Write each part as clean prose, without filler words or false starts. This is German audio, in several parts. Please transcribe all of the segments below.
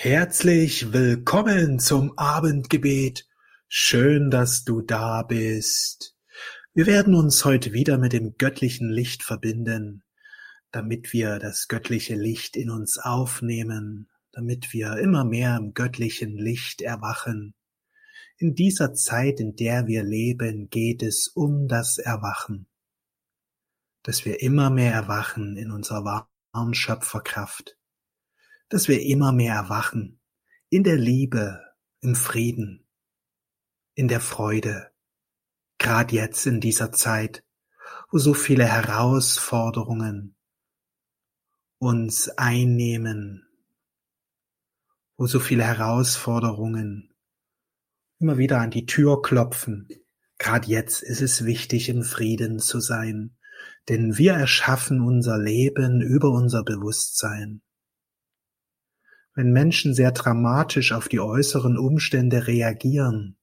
Herzlich willkommen zum Abendgebet. Schön, dass du da bist. Wir werden uns heute wieder mit dem göttlichen Licht verbinden, damit wir das göttliche Licht in uns aufnehmen, damit wir immer mehr im göttlichen Licht erwachen. In dieser Zeit, in der wir leben, geht es um das Erwachen, dass wir immer mehr erwachen in unserer wahren Schöpferkraft, dass wir immer mehr erwachen in der Liebe, im Frieden, in der Freude, gerade jetzt in dieser Zeit, wo so viele Herausforderungen uns einnehmen, wo so viele Herausforderungen immer wieder an die Tür klopfen. Gerade jetzt ist es wichtig, im Frieden zu sein, denn wir erschaffen unser Leben über unser Bewusstsein. Wenn Menschen sehr dramatisch auf die äußeren Umstände reagieren,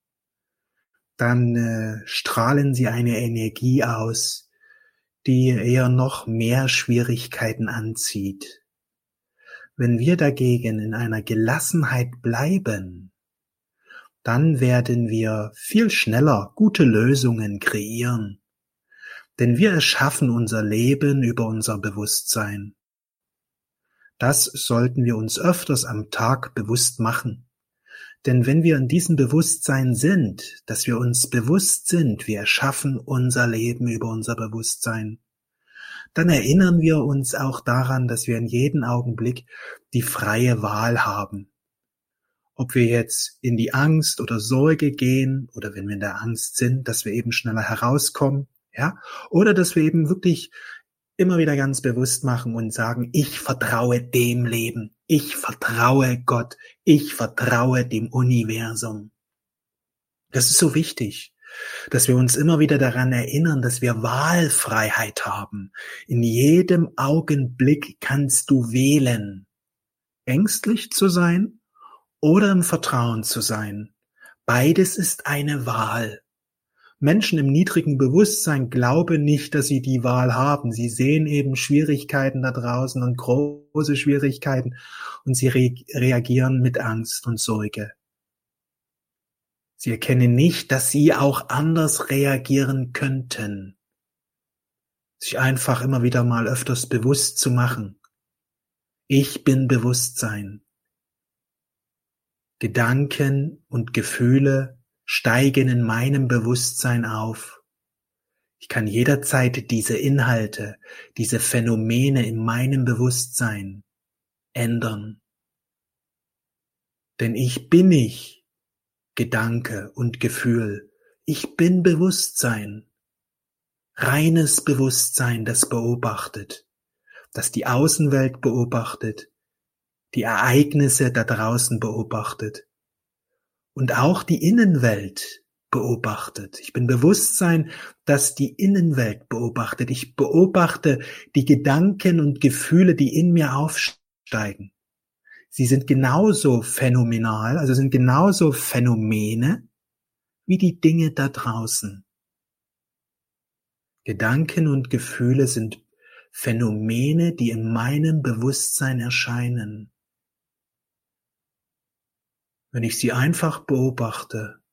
dann strahlen sie eine Energie aus, die eher noch mehr Schwierigkeiten anzieht. Wenn wir dagegen in einer Gelassenheit bleiben, dann werden wir viel schneller gute Lösungen kreieren, denn wir erschaffen unser Leben über unser Bewusstsein. Das sollten wir uns öfters am Tag bewusst machen. Denn wenn wir in diesem Bewusstsein sind, dass wir uns bewusst sind, wir erschaffen unser Leben über unser Bewusstsein, dann erinnern wir uns auch daran, dass wir in jedem Augenblick die freie Wahl haben. Ob wir jetzt in die Angst oder Sorge gehen oder wenn wir in der Angst sind, dass wir eben schneller herauskommen, ja, oder dass wir eben wirklich immer wieder ganz bewusst machen und sagen, ich vertraue dem Leben, ich vertraue Gott, ich vertraue dem Universum. Das ist so wichtig, dass wir uns immer wieder daran erinnern, dass wir Wahlfreiheit haben. In jedem Augenblick kannst du wählen, ängstlich zu sein oder im Vertrauen zu sein. Beides ist eine Wahl. Menschen im niedrigen Bewusstsein glauben nicht, dass sie die Wahl haben. Sie sehen eben Schwierigkeiten da draußen und große Schwierigkeiten und sie reagieren mit Angst und Sorge. Sie erkennen nicht, dass sie auch anders reagieren könnten. Sich einfach immer wieder mal öfters bewusst zu machen. Ich bin Bewusstsein. Gedanken und Gefühle steigen in meinem Bewusstsein auf. Ich kann jederzeit diese Inhalte, diese Phänomene in meinem Bewusstsein ändern. Denn ich bin nicht Gedanke und Gefühl. Ich bin Bewusstsein. Reines Bewusstsein, das beobachtet, das die Außenwelt beobachtet, die Ereignisse da draußen beobachtet. Und auch die Innenwelt beobachtet. Ich bin Bewusstsein, das die Innenwelt beobachtet. Ich beobachte die Gedanken und Gefühle, die in mir aufsteigen. Sie sind genauso phänomenal, also sind genauso Phänomene wie die Dinge da draußen. Gedanken und Gefühle sind Phänomene, die in meinem Bewusstsein erscheinen. Wenn ich sie einfach beobachte,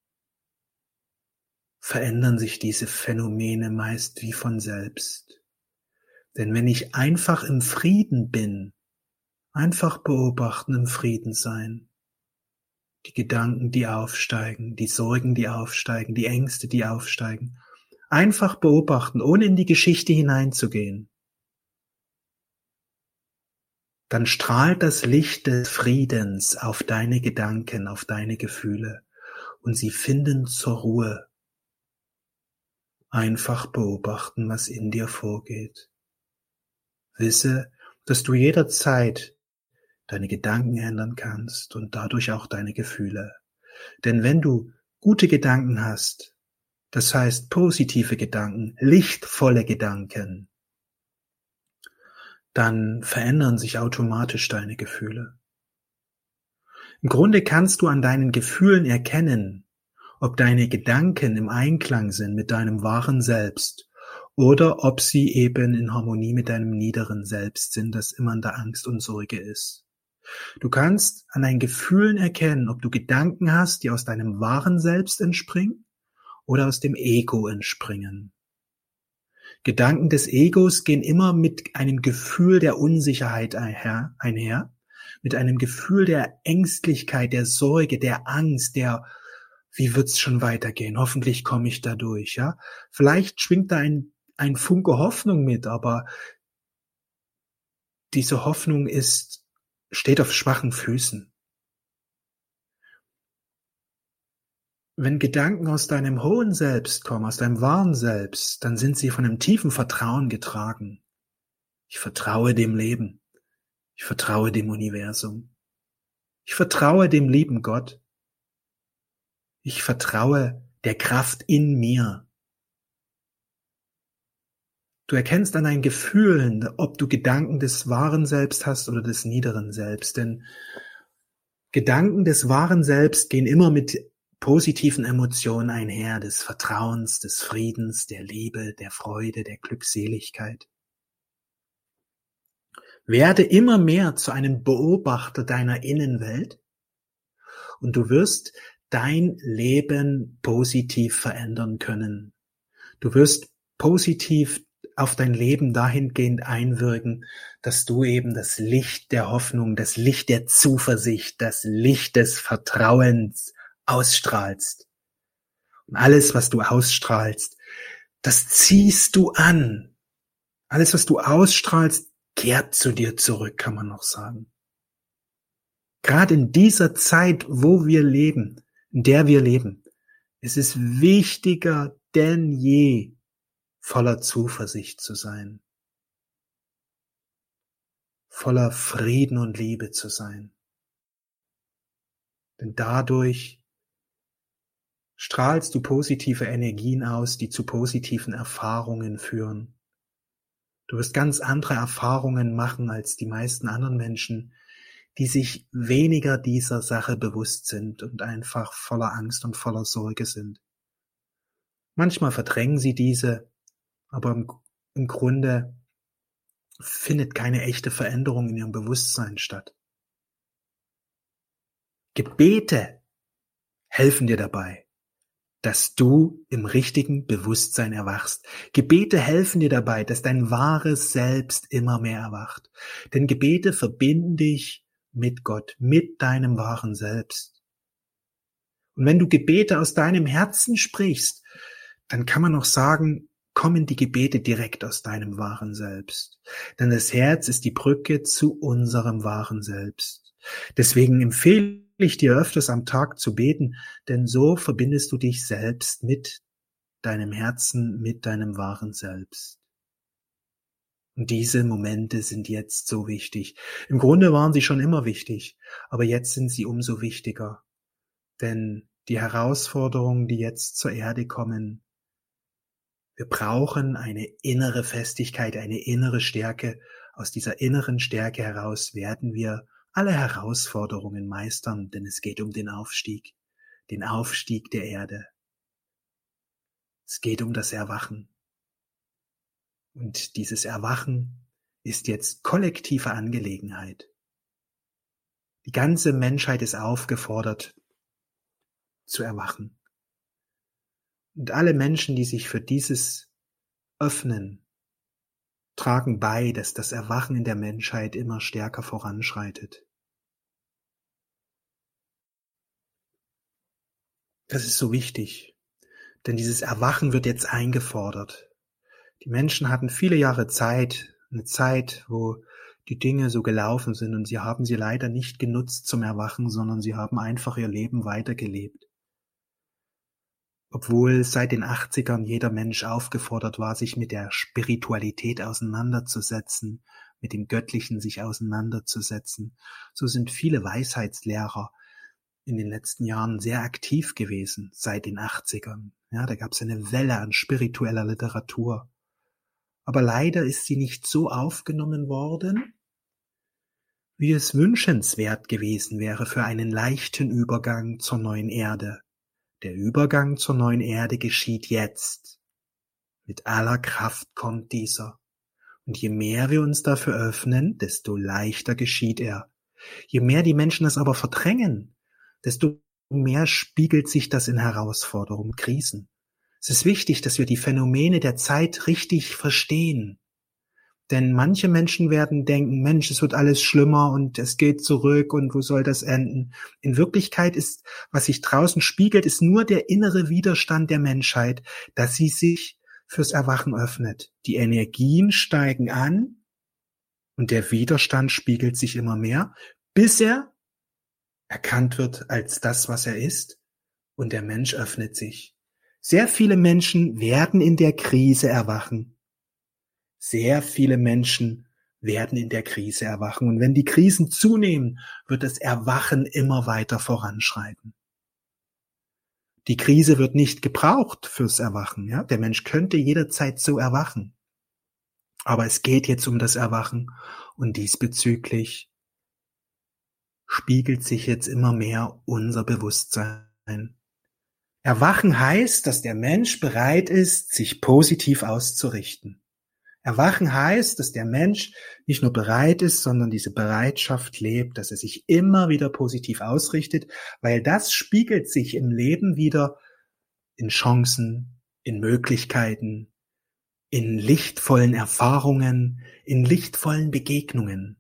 verändern sich diese Phänomene meist wie von selbst. Denn wenn ich einfach im Frieden bin, einfach beobachten, im Frieden sein, die Gedanken, die aufsteigen, die Sorgen, die aufsteigen, die Ängste, die aufsteigen, einfach beobachten, ohne in die Geschichte hineinzugehen, dann strahlt das Licht des Friedens auf deine Gedanken, auf deine Gefühle und sie finden zur Ruhe. Einfach beobachten, was in dir vorgeht. Wisse, dass du jederzeit deine Gedanken ändern kannst und dadurch auch deine Gefühle. Denn wenn du gute Gedanken hast, das heißt positive Gedanken, lichtvolle Gedanken, dann verändern sich automatisch deine Gefühle. Im Grunde kannst du an deinen Gefühlen erkennen, ob deine Gedanken im Einklang sind mit deinem wahren Selbst oder ob sie eben in Harmonie mit deinem niederen Selbst sind, das immer in der Angst und Sorge ist. Du kannst an deinen Gefühlen erkennen, ob du Gedanken hast, die aus deinem wahren Selbst entspringen oder aus dem Ego entspringen. Gedanken des Egos gehen immer mit einem Gefühl der Unsicherheit einher, mit einem Gefühl der Ängstlichkeit, der Sorge, der Angst, wie wird's schon weitergehen? Hoffentlich komme ich da durch, ja? Vielleicht schwingt da ein Funke Hoffnung mit, aber diese Hoffnung steht auf schwachen Füßen. Wenn Gedanken aus deinem hohen Selbst kommen, aus deinem wahren Selbst, dann sind sie von einem tiefen Vertrauen getragen. Ich vertraue dem Leben. Ich vertraue dem Universum. Ich vertraue dem lieben Gott. Ich vertraue der Kraft in mir. Du erkennst an deinen Gefühlen, ob du Gedanken des wahren Selbst hast oder des niederen Selbst, denn Gedanken des wahren Selbst gehen immer mit positiven Emotionen einher, des Vertrauens, des Friedens, der Liebe, der Freude, der Glückseligkeit. Werde immer mehr zu einem Beobachter deiner Innenwelt und du wirst dein Leben positiv verändern können. Du wirst positiv auf dein Leben dahingehend einwirken, dass du eben das Licht der Hoffnung, das Licht der Zuversicht, das Licht des Vertrauens ausstrahlst. Und alles, was du ausstrahlst, das ziehst du an. Alles, was du ausstrahlst, kehrt zu dir zurück, kann man noch sagen. Gerade in dieser Zeit, wo wir leben, in der wir leben, ist es wichtiger denn je, voller Zuversicht zu sein, voller Frieden und Liebe zu sein. Denn dadurch strahlst du positive Energien aus, die zu positiven Erfahrungen führen. Du wirst ganz andere Erfahrungen machen als die meisten anderen Menschen, die sich weniger dieser Sache bewusst sind und einfach voller Angst und voller Sorge sind. Manchmal verdrängen sie diese, aber im Grunde findet keine echte Veränderung in ihrem Bewusstsein statt. Gebete helfen dir dabei, dass du im richtigen Bewusstsein erwachst. Gebete helfen dir dabei, dass dein wahres Selbst immer mehr erwacht. Denn Gebete verbinden dich mit Gott, mit deinem wahren Selbst. Und wenn du Gebete aus deinem Herzen sprichst, dann kann man auch sagen, kommen die Gebete direkt aus deinem wahren Selbst. Denn das Herz ist die Brücke zu unserem wahren Selbst. Deswegen empfehle ich dir öfters am Tag zu beten, denn so verbindest du dich selbst mit deinem Herzen, mit deinem wahren Selbst. Und diese Momente sind jetzt so wichtig. Im Grunde waren sie schon immer wichtig, aber jetzt sind sie umso wichtiger. Denn die Herausforderungen, die jetzt zur Erde kommen, wir brauchen eine innere Festigkeit, eine innere Stärke. Aus dieser inneren Stärke heraus werden wir alle Herausforderungen meistern, denn es geht um den Aufstieg der Erde. Es geht um das Erwachen. Und dieses Erwachen ist jetzt kollektive Angelegenheit. Die ganze Menschheit ist aufgefordert zu erwachen. Und alle Menschen, die sich für dieses öffnen, tragen bei, dass das Erwachen in der Menschheit immer stärker voranschreitet. Das ist so wichtig, denn dieses Erwachen wird jetzt eingefordert. Die Menschen hatten viele Jahre Zeit, eine Zeit, wo die Dinge so gelaufen sind und sie haben sie leider nicht genutzt zum Erwachen, sondern sie haben einfach ihr Leben weitergelebt. Obwohl seit den 80ern jeder Mensch aufgefordert war, sich mit der Spiritualität auseinanderzusetzen, mit dem Göttlichen sich auseinanderzusetzen, so sind viele Weisheitslehrer in den letzten Jahren sehr aktiv gewesen, seit den 80ern. Ja, da gab es eine Welle an spiritueller Literatur. Aber leider ist sie nicht so aufgenommen worden, wie es wünschenswert gewesen wäre für einen leichten Übergang zur neuen Erde. Der Übergang zur neuen Erde geschieht jetzt. Mit aller Kraft kommt dieser. Und je mehr wir uns dafür öffnen, desto leichter geschieht er. Je mehr die Menschen das aber verdrängen, desto mehr spiegelt sich das in Herausforderungen, Krisen. Es ist wichtig, dass wir die Phänomene der Zeit richtig verstehen. Denn manche Menschen werden denken, Mensch, es wird alles schlimmer und es geht zurück und wo soll das enden? In Wirklichkeit ist, was sich draußen spiegelt, ist nur der innere Widerstand der Menschheit, dass sie sich fürs Erwachen öffnet. Die Energien steigen an und der Widerstand spiegelt sich immer mehr, bis er erkannt wird als das, was er ist, und der Mensch öffnet sich. Sehr viele Menschen werden in der Krise erwachen. Sehr viele Menschen werden in der Krise erwachen. Und wenn die Krisen zunehmen, wird das Erwachen immer weiter voranschreiten. Die Krise wird nicht gebraucht fürs Erwachen. Ja? Der Mensch könnte jederzeit so erwachen. Aber es geht jetzt um das Erwachen. Und diesbezüglich spiegelt sich jetzt immer mehr unser Bewusstsein. Erwachen heißt, dass der Mensch bereit ist, sich positiv auszurichten. Erwachen heißt, dass der Mensch nicht nur bereit ist, sondern diese Bereitschaft lebt, dass er sich immer wieder positiv ausrichtet, weil das spiegelt sich im Leben wieder in Chancen, in Möglichkeiten, in lichtvollen Erfahrungen, in lichtvollen Begegnungen.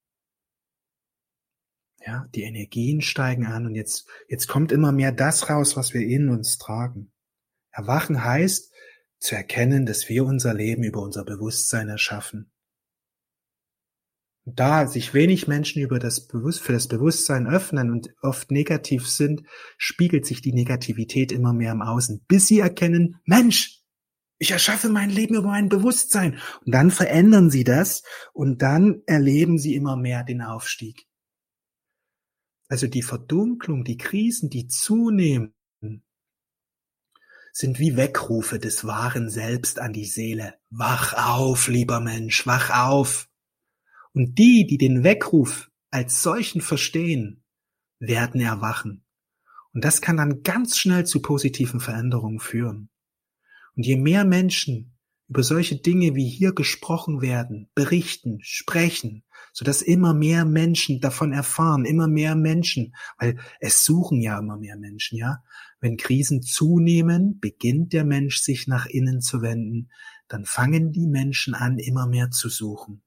Ja, die Energien steigen an und jetzt kommt immer mehr das raus, was wir in uns tragen. Erwachen heißt, zu erkennen, dass wir unser Leben über unser Bewusstsein erschaffen. Und da sich wenig Menschen für das Bewusstsein öffnen und oft negativ sind, spiegelt sich die Negativität immer mehr im Außen, bis sie erkennen, Mensch, ich erschaffe mein Leben über mein Bewusstsein. Und dann verändern sie das und dann erleben sie immer mehr den Aufstieg. Also die Verdunklung, die Krisen, die zunehmen, sind wie Weckrufe des wahren Selbst an die Seele. Wach auf, lieber Mensch, wach auf. Und die den Weckruf als solchen verstehen, werden erwachen. Und das kann dann ganz schnell zu positiven Veränderungen führen. Und je mehr Menschen über solche Dinge, wie hier gesprochen werden, berichten, sprechen, sodass immer mehr Menschen davon erfahren, immer mehr Menschen, weil es suchen ja immer mehr Menschen, ja. Wenn Krisen zunehmen, beginnt der Mensch sich nach innen zu wenden, dann fangen die Menschen an, immer mehr zu suchen.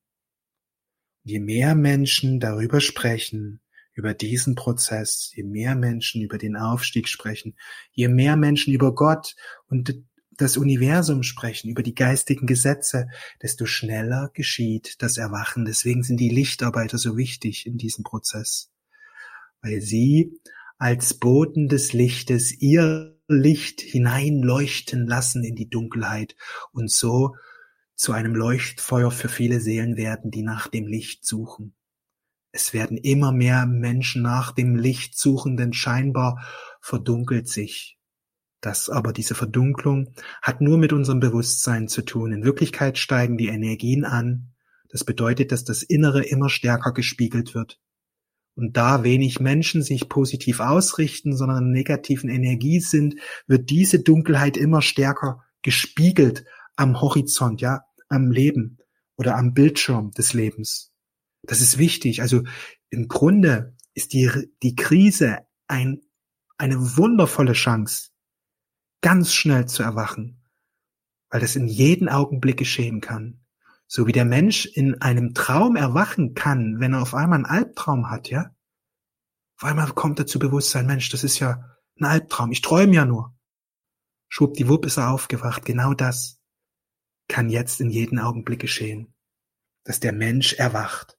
Je mehr Menschen darüber sprechen, über diesen Prozess, je mehr Menschen über den Aufstieg sprechen, je mehr Menschen über Gott und das Universum sprechen, über die geistigen Gesetze, desto schneller geschieht das Erwachen. Deswegen sind die Lichtarbeiter so wichtig in diesem Prozess, weil sie als Boten des Lichtes ihr Licht hineinleuchten lassen in die Dunkelheit und so zu einem Leuchtfeuer für viele Seelen werden, die nach dem Licht suchen. Es werden immer mehr Menschen nach dem Licht suchen, denn scheinbar verdunkelt sich das. Aber diese Verdunklung hat nur mit unserem Bewusstsein zu tun. In Wirklichkeit steigen die Energien an. Das bedeutet, dass das Innere immer stärker gespiegelt wird. Und da wenig Menschen sich positiv ausrichten, sondern in negativen Energie sind, wird diese Dunkelheit immer stärker gespiegelt am Horizont, ja, am Leben oder am Bildschirm des Lebens. Das ist wichtig. Also im Grunde ist die Krise eine wundervolle Chance, ganz schnell zu erwachen, weil das in jedem Augenblick geschehen kann. So wie der Mensch in einem Traum erwachen kann, wenn er auf einmal einen Albtraum hat, ja? Auf einmal kommt er zu Bewusstsein, Mensch, das ist ja ein Albtraum, ich träume ja nur. Schwuppdiwupp ist er aufgewacht. Genau das kann jetzt in jedem Augenblick geschehen, dass der Mensch erwacht.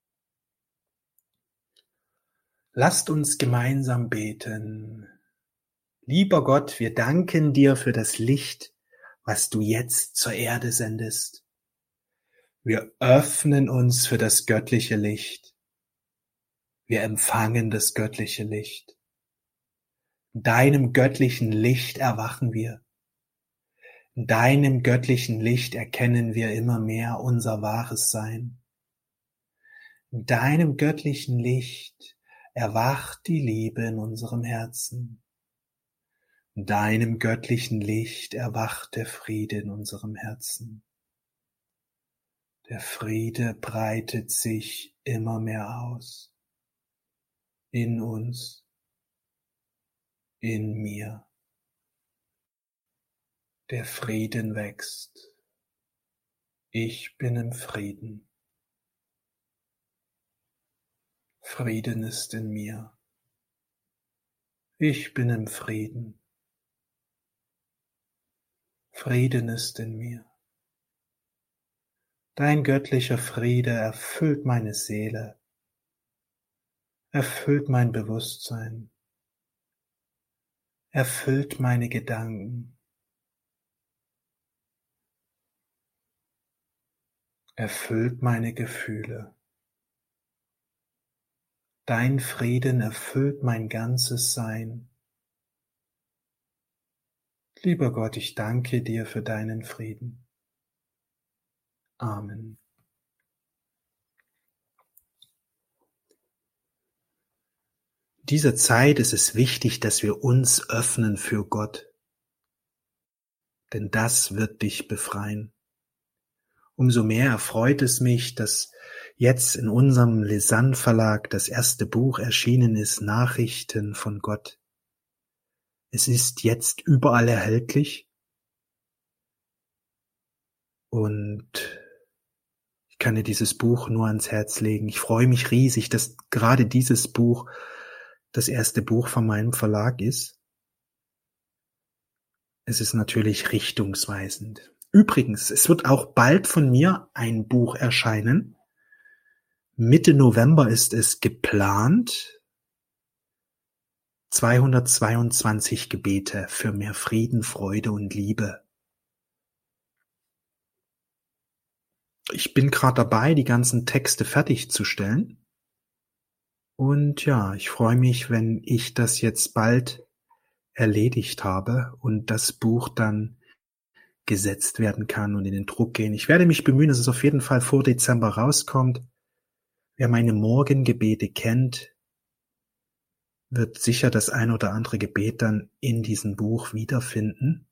Lasst uns gemeinsam beten. Lieber Gott, wir danken dir für das Licht, was du jetzt zur Erde sendest. Wir öffnen uns für das göttliche Licht. Wir empfangen das göttliche Licht. In deinem göttlichen Licht erwachen wir. In deinem göttlichen Licht erkennen wir immer mehr unser wahres Sein. In deinem göttlichen Licht erwacht die Liebe in unserem Herzen. In deinem göttlichen Licht erwacht der Friede in unserem Herzen. Der Friede breitet sich immer mehr aus. in uns, in mir. Der Frieden wächst. Ich bin im Frieden. Frieden ist in mir. Ich bin im Frieden. Frieden ist in mir. Dein göttlicher Friede erfüllt meine Seele, erfüllt mein Bewusstsein, erfüllt meine Gedanken, erfüllt meine Gefühle. Dein Frieden erfüllt mein ganzes Sein. Lieber Gott, ich danke dir für deinen Frieden. Amen. In dieser Zeit ist es wichtig, dass wir uns öffnen für Gott, denn das wird dich befreien. Umso mehr erfreut es mich, dass jetzt in unserem Lisann Verlag das erste Buch erschienen ist, Nachrichten von Gott. Es ist jetzt überall erhältlich und ich kann dir dieses Buch nur ans Herz legen. Ich freue mich riesig, dass gerade dieses Buch das erste Buch von meinem Verlag ist. Es ist natürlich richtungsweisend. Übrigens, es wird auch bald von mir ein Buch erscheinen. Mitte November ist es geplant. 222 Gebete für mehr Frieden, Freude und Liebe. Ich bin gerade dabei, die ganzen Texte fertigzustellen. Und ja, ich freue mich, wenn ich das jetzt bald erledigt habe und das Buch dann gesetzt werden kann und in den Druck gehen. Ich werde mich bemühen, dass es auf jeden Fall vor Dezember rauskommt. Wer meine Morgengebete kennt, wird sicher das ein oder andere Gebet dann in diesem Buch wiederfinden.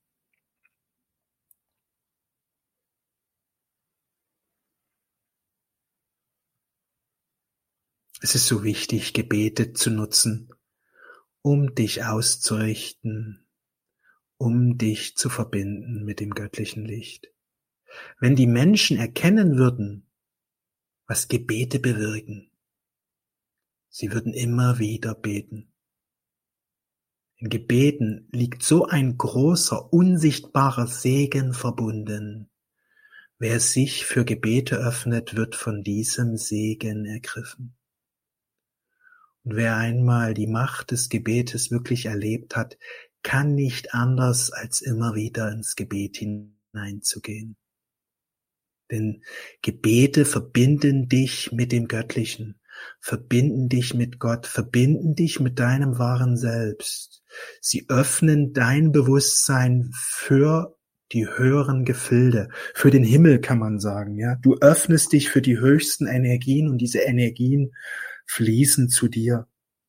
Es ist so wichtig, Gebete zu nutzen, um dich auszurichten, um dich zu verbinden mit dem göttlichen Licht. Wenn die Menschen erkennen würden, was Gebete bewirken, sie würden immer wieder beten. In Gebeten liegt so ein großer, unsichtbarer Segen verbunden. Wer sich für Gebete öffnet, wird von diesem Segen ergriffen. Und wer einmal die Macht des Gebetes wirklich erlebt hat, kann nicht anders, als immer wieder ins Gebet hineinzugehen. Denn Gebete verbinden dich mit dem Göttlichen, verbinden dich mit Gott, verbinden dich mit deinem wahren Selbst. Sie öffnen dein Bewusstsein für die höheren Gefilde, für den Himmel kann man sagen, ja. Du öffnest dich für die höchsten Energien und diese Energien fließen zu dir.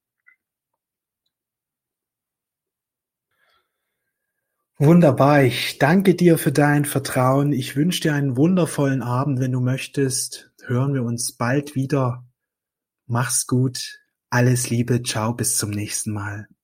Wunderbar, ich danke dir für dein Vertrauen. Ich wünsche dir einen wundervollen Abend. Wenn du möchtest, hören wir uns bald wieder. Mach's gut, alles Liebe, ciao, bis zum nächsten Mal.